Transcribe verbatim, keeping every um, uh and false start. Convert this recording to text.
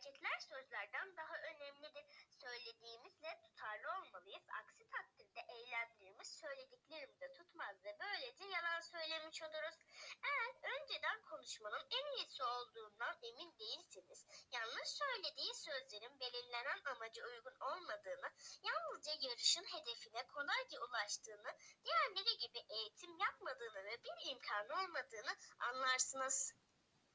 Gerçekler sözlerden daha önemlidir. Söylediğimizle tutarlı olmalıyız. Aksi takdirde eylemlerimiz söylediklerimizi tutmaz ve böylece yalan söylemiş oluruz. Eğer önceden konuşmanın en iyisi olduğundan emin değilseniz, yanlış söylediği sözlerin belirlenen amaca uygun olmadığını, yalnızca yarışın hedefine kolayca ulaştığını, diğerleri gibi eğitim yapmadığını ve bir imkanı olmadığını anlarsınız.